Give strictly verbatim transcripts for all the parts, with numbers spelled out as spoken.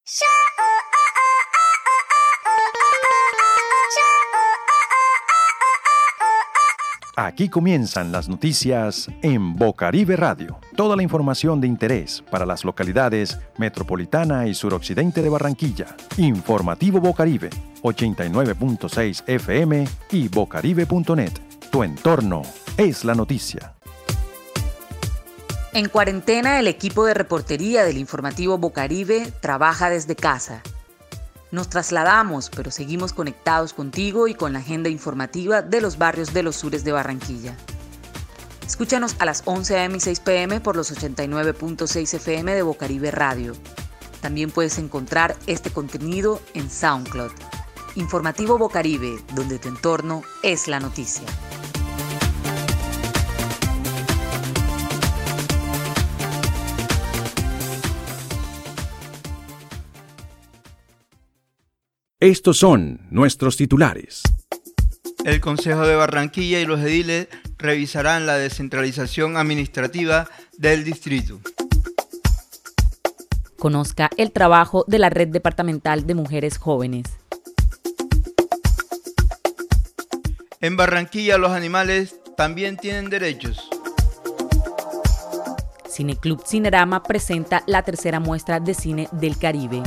Aquí comienzan las noticias en Bocaribe Radio. Toda la información de interés para las localidades metropolitana y suroccidente de Barranquilla. Informativo Bocaribe, ochenta y nueve punto seis F M y bocaribe punto net. Tu entorno es la noticia. En cuarentena, el equipo de reportería del Informativo Bocaribe trabaja desde casa. Nos trasladamos, pero seguimos conectados contigo y con la agenda informativa de los barrios de los sures de Barranquilla. Escúchanos a las once a eme y seis pe eme por los ochenta y nueve punto seis F M de Bocaribe Radio. También puedes encontrar este contenido en SoundCloud. Informativo Bocaribe, donde tu entorno es la noticia. Estos son nuestros titulares. El Consejo de Barranquilla y los ediles revisarán la descentralización administrativa del distrito. Conozca el trabajo de la Red Departamental de Mujeres Jóvenes. En Barranquilla los animales también tienen derechos. Cineclub Cinerama presenta la tercera muestra de cine del Caribe.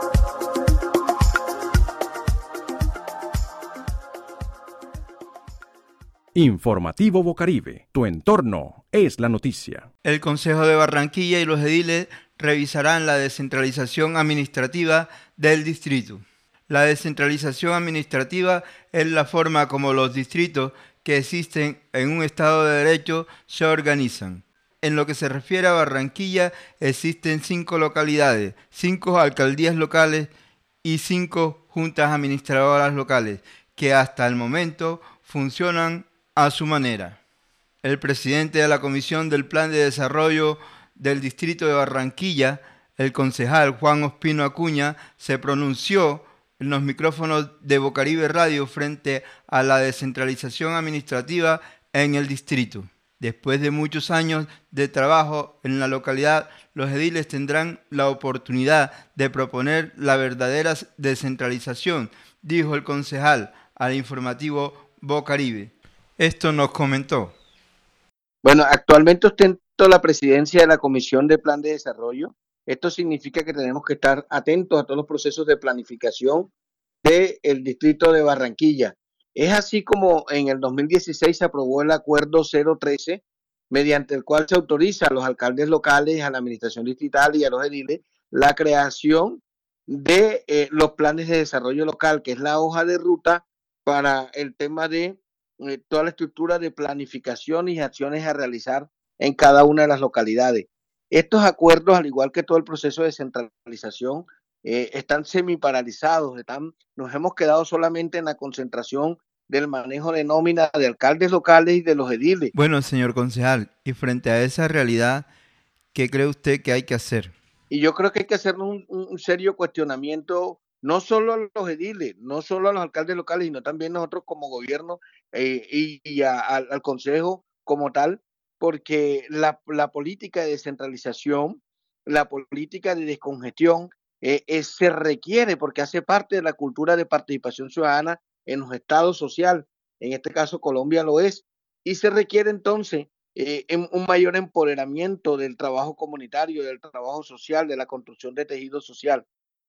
Informativo Bocaribe, tu entorno es la noticia. El Consejo de Barranquilla y los ediles revisarán la descentralización administrativa del distrito. La descentralización administrativa es la forma como los distritos que existen en un Estado de Derecho se organizan. En lo que se refiere a Barranquilla, existen cinco localidades, cinco alcaldías locales y cinco juntas administradoras locales, que hasta el momento funcionan a su manera. El presidente de la Comisión del Plan de Desarrollo del Distrito de Barranquilla, el concejal Juan Ospino Acuña, se pronunció en los micrófonos de Bocaribe Radio frente a la descentralización administrativa en el distrito. Después de muchos años de trabajo en la localidad, los ediles tendrán la oportunidad de proponer la verdadera descentralización, dijo el concejal al informativo Bocaribe. Esto nos comentó. Bueno, actualmente ostento la presidencia de la Comisión de Plan de Desarrollo. Esto significa que tenemos que estar atentos a todos los procesos de planificación del distrito de Barranquilla. Es así como en el dos mil dieciséis se aprobó el acuerdo cero trece, mediante el cual se autoriza a los alcaldes locales, a la administración distrital y a los ediles la creación de eh, los planes de desarrollo local, que es la hoja de ruta para el tema de eh, toda la estructura de planificación y acciones a realizar en cada una de las localidades. Estos acuerdos, al igual que todo el proceso de descentralización, eh, están semiparalizados, están, nos hemos quedado solamente en la concentración del manejo de nómina de alcaldes locales y de los ediles. Bueno, señor concejal, y frente a esa realidad, ¿qué cree usted que hay que hacer? Y yo creo que hay que hacer un, un serio cuestionamiento, no solo a los ediles, no solo a los alcaldes locales, sino también nosotros como gobierno eh, y, y a, a, al consejo como tal, porque la, la política de descentralización, la política de descongestión, eh, eh, se requiere porque hace parte de la cultura de participación ciudadana en los estados sociales, en este caso Colombia lo es, y se requiere entonces eh, un mayor empoderamiento del trabajo comunitario, del trabajo social, de la construcción de tejido social.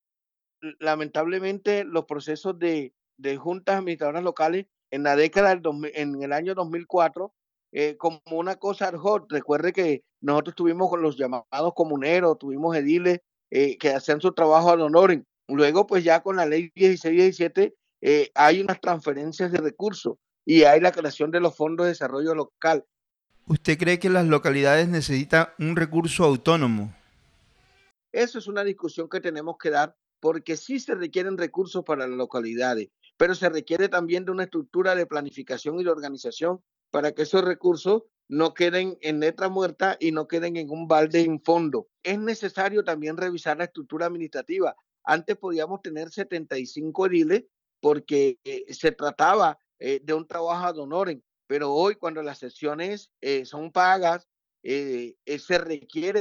Lamentablemente los procesos de, de juntas administradoras locales en la década del dos mil, en el año dos mil cuatro, eh, como una cosa ad hoc. Recuerde que nosotros tuvimos con los llamados comuneros, tuvimos ediles eh, que hacían su trabajo ad honorem. Luego, pues ya con la ley dieciséis diecisiete eh, hay unas transferencias de recursos y hay la creación de los fondos de desarrollo local. ¿Usted cree que las localidades necesitan un recurso autónomo? Eso es una discusión que tenemos que dar, porque sí se requieren recursos para las localidades, pero se requiere también de una estructura de planificación y de organización para que esos recursos no queden en letra muerta y no queden en un balde en fondo. Es necesario también revisar la estructura administrativa. Antes podíamos tener setenta y cinco ediles porque eh, se trataba eh, de un trabajo ad honorem, pero hoy cuando las sesiones eh, son pagas, eh, eh, se requiere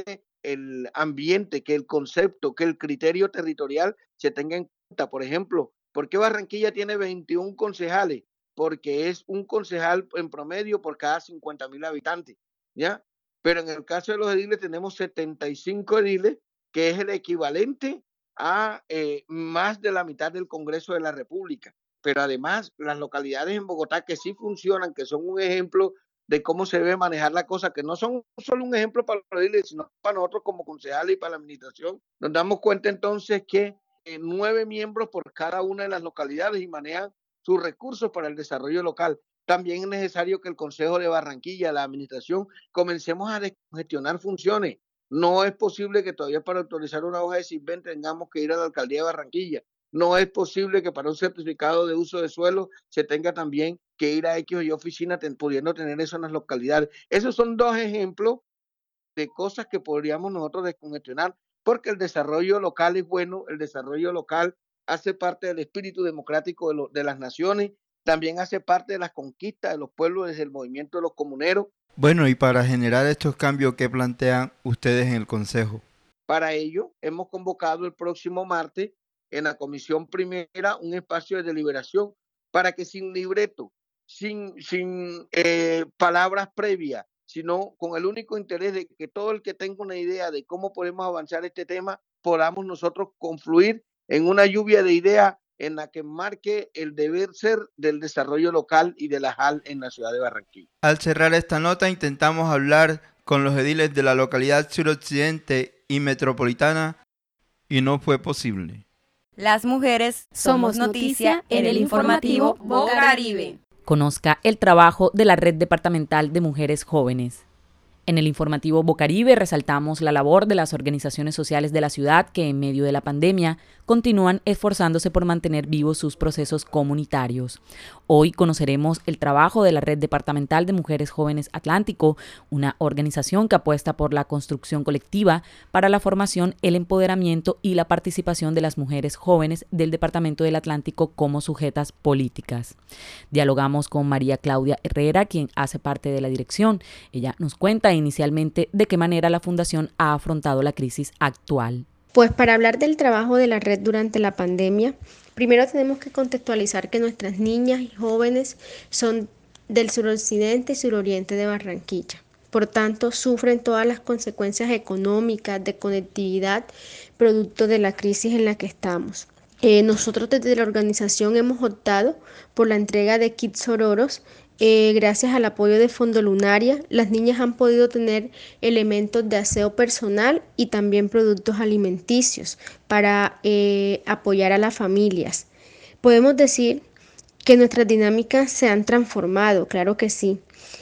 el ambiente, que el concepto, que el criterio territorial se tenga en cuenta. Por ejemplo, ¿por qué Barranquilla tiene veintiún concejales? Porque es un concejal en promedio por cada cincuenta mil habitantes, ¿ya? Pero en el caso de los ediles tenemos setenta y cinco ediles, que es el equivalente a eh, más de la mitad del Congreso de la República. Pero además, las localidades en Bogotá que sí funcionan, que son un ejemplo de cómo se debe manejar la cosa, que no son solo un ejemplo para los ediles, sino para nosotros como concejales y para la administración, nos damos cuenta entonces que eh, nueve miembros por cada una de las localidades y manejan sus recursos para el desarrollo local. También es necesario que el Consejo de Barranquilla, la administración, comencemos a gestionar funciones. No es posible que todavía para autorizar una hoja de SISBEN tengamos que ir a la alcaldía de Barranquilla. No es posible que para un certificado de uso de suelo se tenga también que ir a X o Y oficina ten, pudiendo tener eso en las localidades. Esos son dos ejemplos de cosas que podríamos nosotros descongestionar, porque el desarrollo local es bueno, el desarrollo local hace parte del espíritu democrático de, lo, de las naciones, también hace parte de las conquistas de los pueblos desde el movimiento de los comuneros. Bueno, y para generar estos cambios, ¿qué plantean ustedes en el Consejo? Para ello, hemos convocado el próximo martes en la Comisión Primera un espacio de deliberación para que sin libreto, sin, sin eh, palabras previas, sino con el único interés de que todo el que tenga una idea de cómo podemos avanzar este tema, podamos nosotros confluir en una lluvia de ideas en la que marque el deber ser del desarrollo local y de la J A L en la ciudad de Barranquilla. Al cerrar esta nota, intentamos hablar con los ediles de la localidad suroccidente y metropolitana y no fue posible. Las mujeres somos noticia en el informativo Bocaribe. Conozca el trabajo de la Red Departamental de Mujeres Jóvenes. En el informativo Bocaribe resaltamos la labor de las organizaciones sociales de la ciudad que en medio de la pandemia continúan esforzándose por mantener vivos sus procesos comunitarios. Hoy conoceremos el trabajo de la Red Departamental de Mujeres Jóvenes Atlántico, una organización que apuesta por la construcción colectiva para la formación, el empoderamiento y la participación de las mujeres jóvenes del Departamento del Atlántico como sujetas políticas. Dialogamos con María Claudia Herrera, quien hace parte de la dirección. Ella nos cuenta inicialmente de qué manera la Fundación ha afrontado la crisis actual. Pues para hablar del trabajo de la red durante la pandemia, primero tenemos que contextualizar que nuestras niñas y jóvenes son del suroccidente y suroriente de Barranquilla. Por tanto, sufren todas las consecuencias económicas de conectividad producto de la crisis en la que estamos. Eh, nosotros desde la organización hemos optado por la entrega de kits sororos. Eh, gracias al apoyo de Fondo Lunaria, las niñas han podido tener elementos de aseo personal y también productos alimenticios para eh, apoyar a las familias. Podemos decir que nuestras dinámicas se han transformado, claro que sí,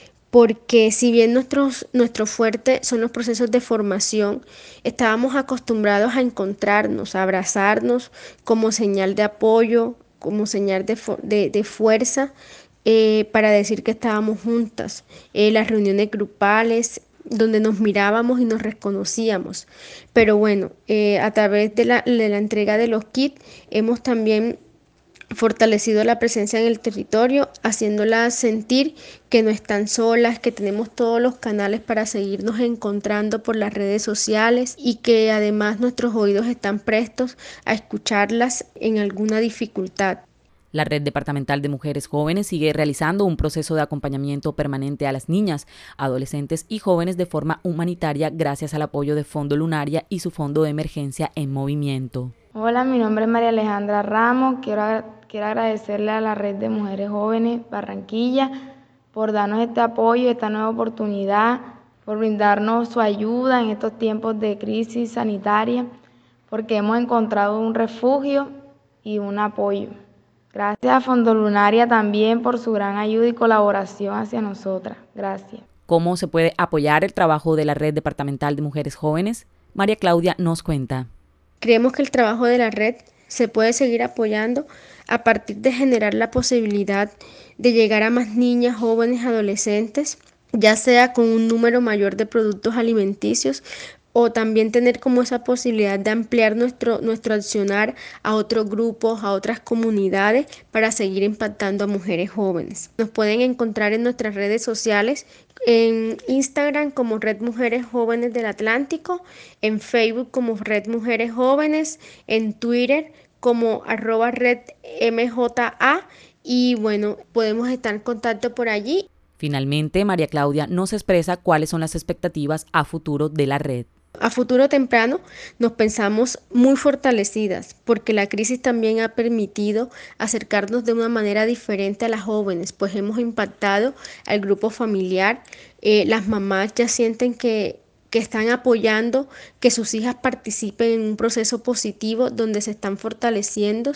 porque si bien nuestros, nuestro fuerte son los procesos de formación, estábamos acostumbrados a encontrarnos, a abrazarnos como señal de apoyo, como señal de, de, de fuerza, Eh, para decir que estábamos juntas, eh, las reuniones grupales donde nos mirábamos y nos reconocíamos. Pero bueno, eh, a través de la, de la entrega de los kits hemos también fortalecido la presencia en el territorio, haciéndolas sentir que no están solas, que tenemos todos los canales para seguirnos encontrando por las redes sociales y que además nuestros oídos están prestos a escucharlas en alguna dificultad. La Red Departamental de Mujeres Jóvenes sigue realizando un proceso de acompañamiento permanente a las niñas, adolescentes y jóvenes de forma humanitaria gracias al apoyo de Fondo Lunaria y su Fondo de Emergencia en Movimiento. Hola, mi nombre es María Alejandra Ramos. Quiero, quiero agradecerle a la Red de Mujeres Jóvenes Barranquilla por darnos este apoyo, esta nueva oportunidad, por brindarnos su ayuda en estos tiempos de crisis sanitaria, porque hemos encontrado un refugio y un apoyo. Gracias a Fondo Lunaria también por su gran ayuda y colaboración hacia nosotras. Gracias. ¿Cómo se puede apoyar el trabajo de la Red Departamental de Mujeres Jóvenes? María Claudia nos cuenta. Creemos que el trabajo de la red se puede seguir apoyando a partir de generar la posibilidad de llegar a más niñas, jóvenes, adolescentes, ya sea con un número mayor de productos alimenticios o también tener como esa posibilidad de ampliar nuestro, nuestro accionar a otros grupos, a otras comunidades para seguir impactando a mujeres jóvenes. Nos pueden encontrar en nuestras redes sociales, en Instagram como Red Mujeres Jóvenes del Atlántico, en Facebook como Red Mujeres Jóvenes, en Twitter como arroba Red M J A y bueno, podemos estar en contacto por allí. Finalmente, María Claudia nos expresa cuáles son las expectativas a futuro de la red. A futuro temprano nos pensamos muy fortalecidas porque la crisis también ha permitido acercarnos de una manera diferente a las jóvenes, pues hemos impactado al grupo familiar, eh, las mamás ya sienten que que están apoyando que sus hijas participen en un proceso positivo donde se están fortaleciendo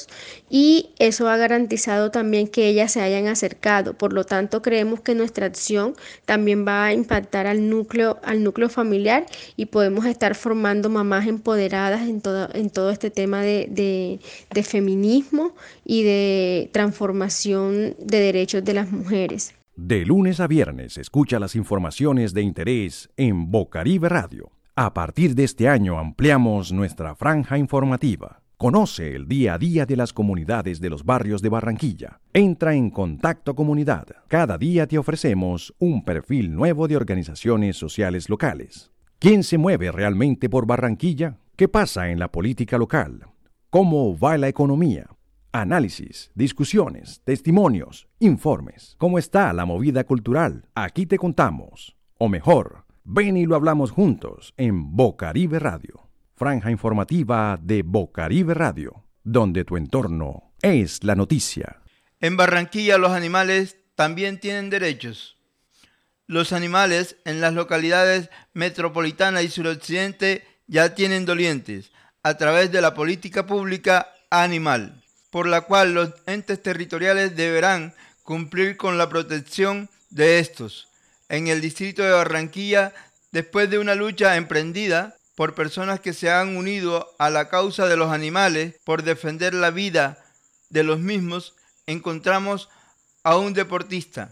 y eso ha garantizado también que ellas se hayan acercado. Por lo tanto, creemos que nuestra acción también va a impactar al núcleo, al núcleo familiar y podemos estar formando mamás empoderadas en todo, en todo este tema de, de, de feminismo y de transformación de derechos de las mujeres. De lunes a viernes, escucha las informaciones de interés en Bocaribe Radio. A partir de este año ampliamos nuestra franja informativa. Conoce el día a día de las comunidades de los barrios de Barranquilla. Entra en Contacto Comunidad. Cada día te ofrecemos un perfil nuevo de organizaciones sociales locales. ¿Quién se mueve realmente por Barranquilla? ¿Qué pasa en la política local? ¿Cómo va la economía? Análisis, discusiones, testimonios, informes. ¿Cómo está la movida cultural? Aquí te contamos. O mejor, ven y lo hablamos juntos en Bocaribe Radio. Franja informativa de Bocaribe Radio, donde tu entorno es la noticia. En Barranquilla los animales también tienen derechos. Los animales en las localidades metropolitana y suroccidente ya tienen dolientes a través de la política pública animal, por la cual los entes territoriales deberán cumplir con la protección de estos. En el distrito de Barranquilla, después de una lucha emprendida por personas que se han unido a la causa de los animales por defender la vida de los mismos, encontramos a un deportista,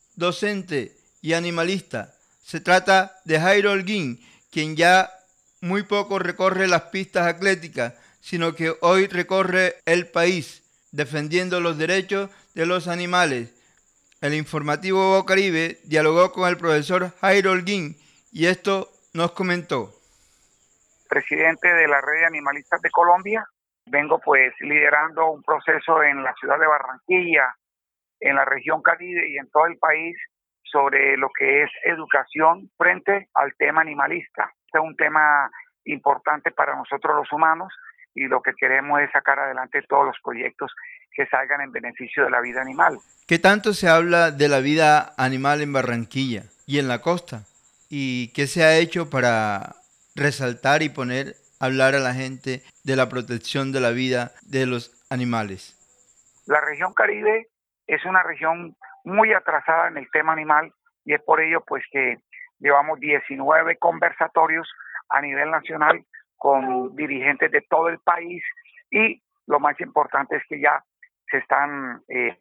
docente y animalista. Se trata de Jairo Holguín, quien ya muy poco recorre las pistas atléticas, sino que hoy recorre el país defendiendo los derechos de los animales. El informativo Bocaribe dialogó con el profesor Jairo Holguín y esto nos comentó. Presidente de la Red de Animalistas de Colombia, vengo pues liderando un proceso en la ciudad de Barranquilla, en la región Caribe y en todo el país sobre lo que es educación frente al tema animalista. Este es un tema importante para nosotros los humanos y lo que queremos es sacar adelante todos los proyectos que salgan en beneficio de la vida animal. ¿Qué tanto se habla de la vida animal en Barranquilla y en la costa? ¿Y qué se ha hecho para resaltar y poner, hablar a la gente de la protección de la vida de los animales? La región Caribe es una región muy atrasada en el tema animal y es por ello pues que llevamos diecinueve conversatorios a nivel nacional con dirigentes de todo el país y lo más importante es que ya se están eh,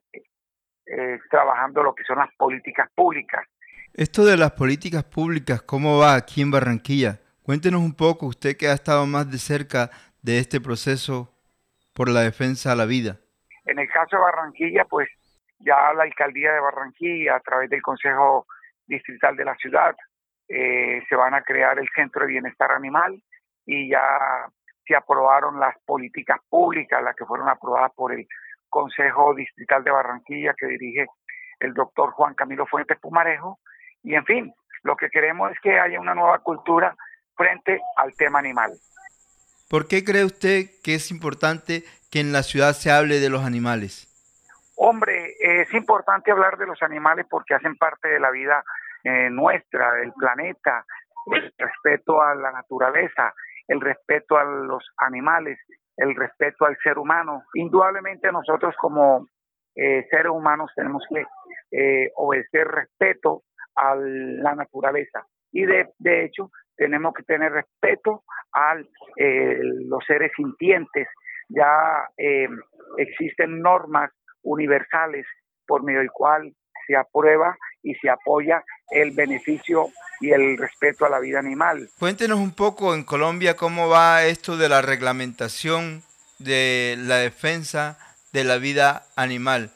eh, trabajando lo que son las políticas públicas. Esto de las políticas públicas, ¿cómo va aquí en Barranquilla? Cuéntenos un poco, usted que ha estado más de cerca de este proceso por la defensa a la vida. En el caso de Barranquilla, pues ya la alcaldía de Barranquilla, a través del Consejo Distrital de la ciudad, eh, se van a crear el Centro de Bienestar Animal y ya se aprobaron las políticas públicas, las que fueron aprobadas por el Consejo Distrital de Barranquilla, que dirige el doctor Juan Camilo Fuentes Pumarejo. Y en fin, lo que queremos es que haya una nueva cultura frente al tema animal. ¿Por qué cree usted que es importante que en la ciudad se hable de los animales? Hombre, es importante hablar de los animales porque hacen parte de la vida eh, nuestra, del planeta, el respeto a la naturaleza, el respeto a los animales, el respeto al ser humano. Indudablemente nosotros como eh, seres humanos tenemos que eh, obedecer respeto a la naturaleza y de, de hecho tenemos que tener respeto a eh, los seres sintientes. Ya eh, existen normas universales por medio del cual se aprueba y se apoya el beneficio y el respeto a la vida animal. Cuéntenos un poco en Colombia cómo va esto de la reglamentación de la defensa de la vida animal.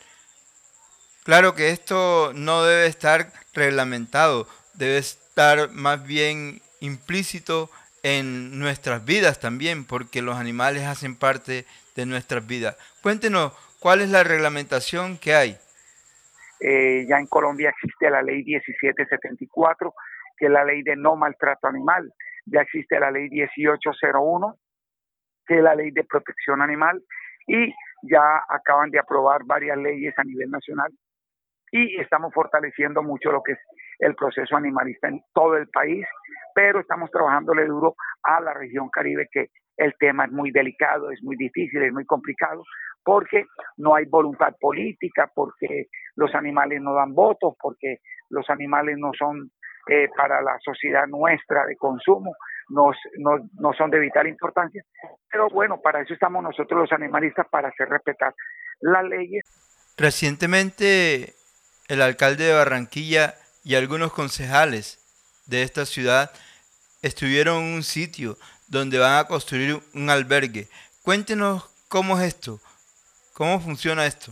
Claro que esto no debe estar reglamentado, debe estar más bien implícito en nuestras vidas también, porque los animales hacen parte de nuestras vidas. Cuéntenos, ¿cuál es la reglamentación que hay? Eh, ya en Colombia existe la ley diecisiete setenta y cuatro, que es la ley de no maltrato animal. Ya existe la ley dieciocho cero uno, que es la ley de protección animal, y ya acaban de aprobar varias leyes a nivel nacional, y estamos fortaleciendo mucho lo que es el proceso animalista en todo el país, pero estamos trabajándole duro a la región Caribe, que el tema es muy delicado, es muy difícil, es muy complicado, porque no hay voluntad política, porque los animales no dan votos, porque los animales no son eh, para la sociedad nuestra de consumo, no, no, no son de vital importancia. Pero bueno, para eso estamos nosotros los animalistas, para hacer respetar las leyes. Recientemente el alcalde de Barranquilla y algunos concejales de esta ciudad estuvieron en un sitio donde van a construir un albergue. Cuéntenos cómo es esto, cómo funciona esto.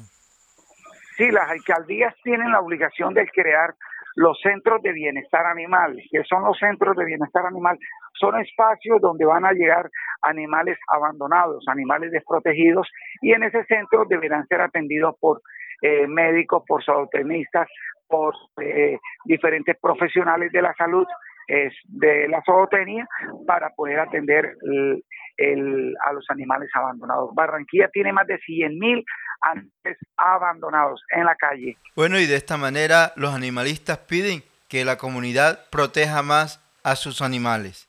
Sí, las alcaldías tienen la obligación de crear los centros de bienestar animal. ¿Qué son los centros de bienestar animal? Son espacios donde van a llegar animales abandonados, animales desprotegidos, y en ese centro deberán ser atendidos por eh, médicos, por zootenistas, por eh, diferentes profesionales de la salud, eh, de la zootecnia, para poder atender el, el, a los animales abandonados. Barranquilla tiene más de cien mil animales abandonados en la calle. Bueno, y de esta manera los animalistas piden que la comunidad proteja más a sus animales.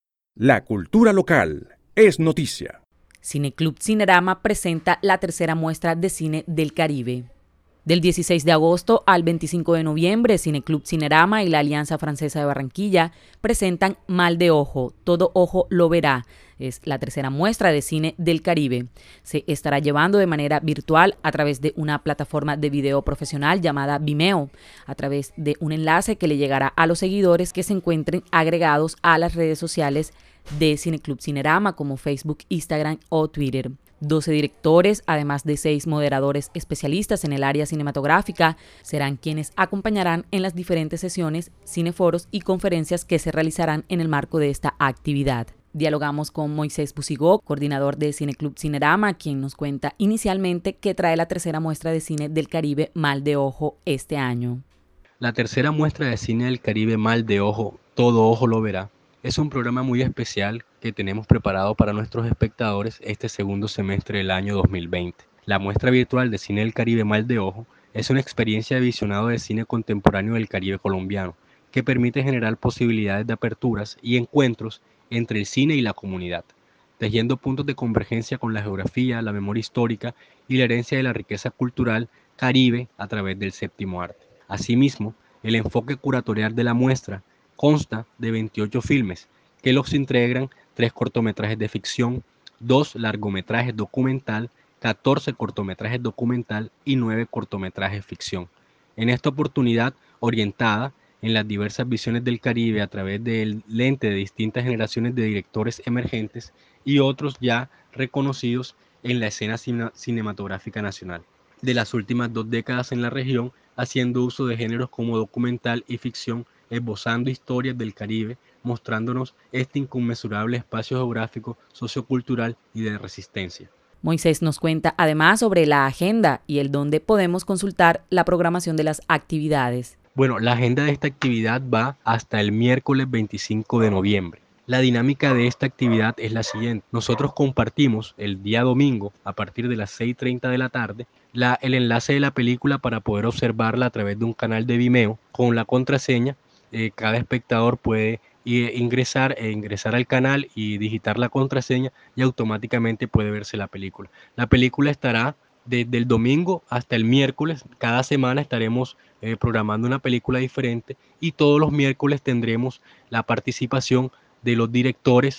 La cultura local es noticia. Cineclub Cinerama presenta la tercera muestra de cine del Caribe. Del dieciséis de agosto al veinticinco de noviembre, Cineclub Cinerama y la Alianza Francesa de Barranquilla presentan Mal de Ojo, Todo Ojo lo Verá. Es la tercera muestra de cine del Caribe. Se estará llevando de manera virtual a través de una plataforma de video profesional llamada Vimeo, a través de un enlace que le llegará a los seguidores que se encuentren agregados a las redes sociales de Cineclub Cinerama como Facebook, Instagram o Twitter. doce directores, además de seis moderadores especialistas en el área cinematográfica, serán quienes acompañarán en las diferentes sesiones, cineforos y conferencias que se realizarán en el marco de esta actividad. Dialogamos con Moisés Busigó, coordinador de Cineclub Cinerama, quien nos cuenta inicialmente qué trae la tercera muestra de cine del Caribe Mal de Ojo este año. La tercera muestra de cine del Caribe Mal de Ojo, Todo Ojo lo Verá, es un programa muy especial que tenemos preparado para nuestros espectadores este segundo semestre del año dos mil veinte. La muestra virtual de cine del Caribe Mal de Ojo es una experiencia de visionado de cine contemporáneo del Caribe colombiano que permite generar posibilidades de aperturas y encuentros entre el cine y la comunidad, tejiendo puntos de convergencia con la geografía, la memoria histórica y la herencia de la riqueza cultural caribe a través del séptimo arte. Asimismo, el enfoque curatorial de la muestra consta de veintiocho filmes que los integran tres cortometrajes de ficción, dos largometrajes documental, catorce cortometrajes documental y nueve cortometrajes ficción. En esta oportunidad, orientada en las diversas visiones del Caribe a través del lente de distintas generaciones de directores emergentes y otros ya reconocidos en la escena cine- cinematográfica nacional de las últimas dos décadas en la región, haciendo uso de géneros como documental y ficción, esbozando historias del Caribe, mostrándonos este inconmensurable espacio geográfico, sociocultural y de resistencia. Moisés nos cuenta además sobre la agenda y el dónde podemos consultar la programación de las actividades. Bueno, la agenda de esta actividad va hasta el miércoles veinticinco de noviembre. La dinámica de esta actividad es la siguiente. Nosotros compartimos el día domingo a partir de las seis y treinta de la tarde la, el enlace de la película para poder observarla a través de un canal de Vimeo con la contraseña. Eh, cada espectador puede eh, ingresar, eh, ingresar al canal y digitar la contraseña y automáticamente puede verse la película. La película estará desde el domingo hasta el miércoles. Cada semana estaremos eh, programando una película diferente y todos los miércoles tendremos la participación de los directores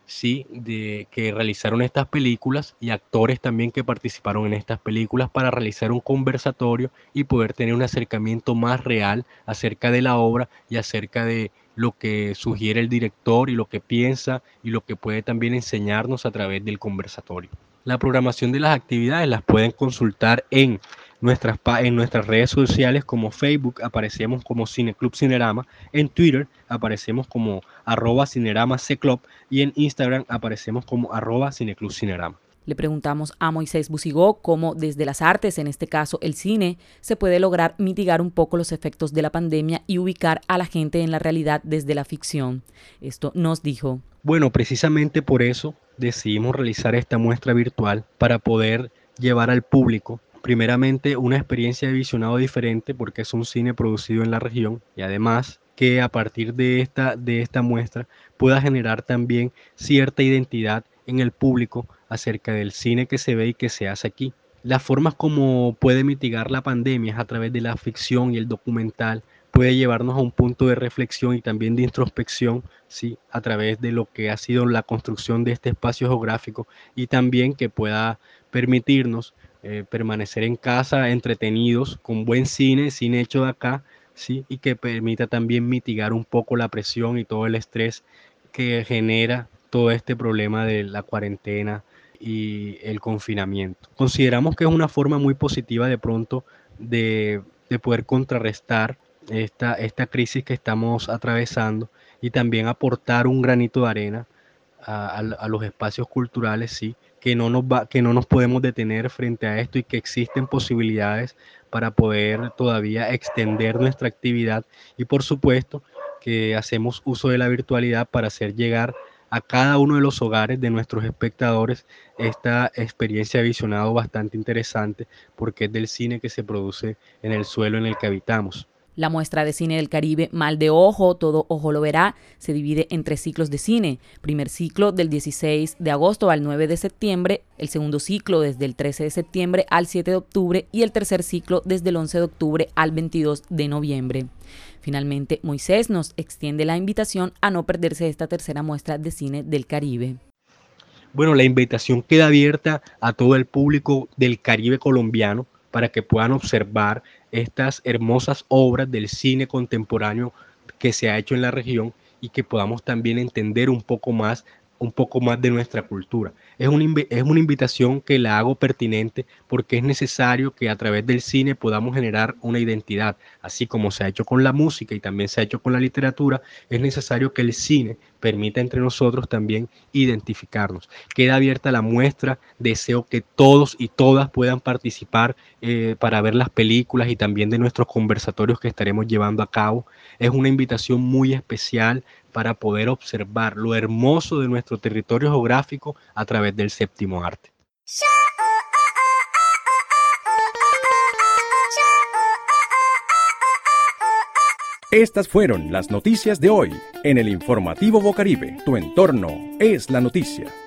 sí, de que realizaron estas películas y actores también que participaron en estas películas para realizar un conversatorio y poder tener un acercamiento más real acerca de la obra y acerca de lo que sugiere el director y lo que piensa y lo que puede también enseñarnos a través del conversatorio. La programación de las actividades las pueden consultar en nuestras, en nuestras redes sociales. Como Facebook aparecemos como Cineclub Cinerama, en Twitter aparecemos como arroba Cinerama C-Club y en Instagram aparecemos como arroba Cineclub Cinerama. Le preguntamos a Moisés Busigó cómo desde las artes, en este caso el cine, se puede lograr mitigar un poco los efectos de la pandemia y ubicar a la gente en la realidad desde la ficción. Esto nos dijo. Bueno, precisamente por eso decidimos realizar esta muestra virtual para poder llevar al público primeramente una experiencia de visionado diferente, porque es un cine producido en la región, y además que a partir de esta, de esta muestra pueda generar también cierta identidad en el público acerca del cine que se ve y que se hace aquí. Las formas como puede mitigar la pandemia es a través de la ficción y el documental, puede llevarnos a un punto de reflexión y también de introspección, ¿sí? A través de lo que ha sido la construcción de este espacio geográfico, y también que pueda permitirnos eh, permanecer en casa entretenidos con buen cine, cine hecho de acá, ¿sí? Y que permita también mitigar un poco la presión y todo el estrés que genera todo este problema de la cuarentena y el confinamiento. Consideramos que es una forma muy positiva de pronto de, de poder contrarrestar esta, esta crisis que estamos atravesando y también aportar un granito de arena a, a, a los espacios culturales, sí, que no nos va, que no nos podemos detener frente a esto y que existen posibilidades para poder todavía extender nuestra actividad, y por supuesto que hacemos uso de la virtualidad para hacer llegar a cada uno de los hogares de nuestros espectadores esta experiencia de visionado bastante interesante, porque es del cine que se produce en el suelo en el que habitamos. La muestra de cine del Caribe Mal de Ojo, Todo Ojo lo verá, se divide en tres ciclos de cine. Primer ciclo del dieciséis de agosto al nueve de septiembre, el segundo ciclo desde el trece de septiembre al siete de octubre y el tercer ciclo desde el once de octubre al veintidós de noviembre. Finalmente, Moisés nos extiende la invitación a no perderse esta tercera muestra de cine del Caribe. Bueno, la invitación queda abierta a todo el público del Caribe colombiano para que puedan observar estas hermosas obras del cine contemporáneo que se ha hecho en la región y que podamos también entender un poco más, un poco más de nuestra cultura. Es una, es una invitación que la hago pertinente porque es necesario que a través del cine podamos generar una identidad, así como se ha hecho con la música y también se ha hecho con la literatura. Es necesario que el cine permita entre nosotros también identificarnos. Queda abierta la muestra, deseo que todos y todas puedan participar eh, para ver las películas y también de nuestros conversatorios que estaremos llevando a cabo. Es una invitación muy especial para poder observar lo hermoso de nuestro territorio geográfico a través del séptimo arte. Estas fueron las noticias de hoy en el informativo Bocaribe. Tu entorno es la noticia.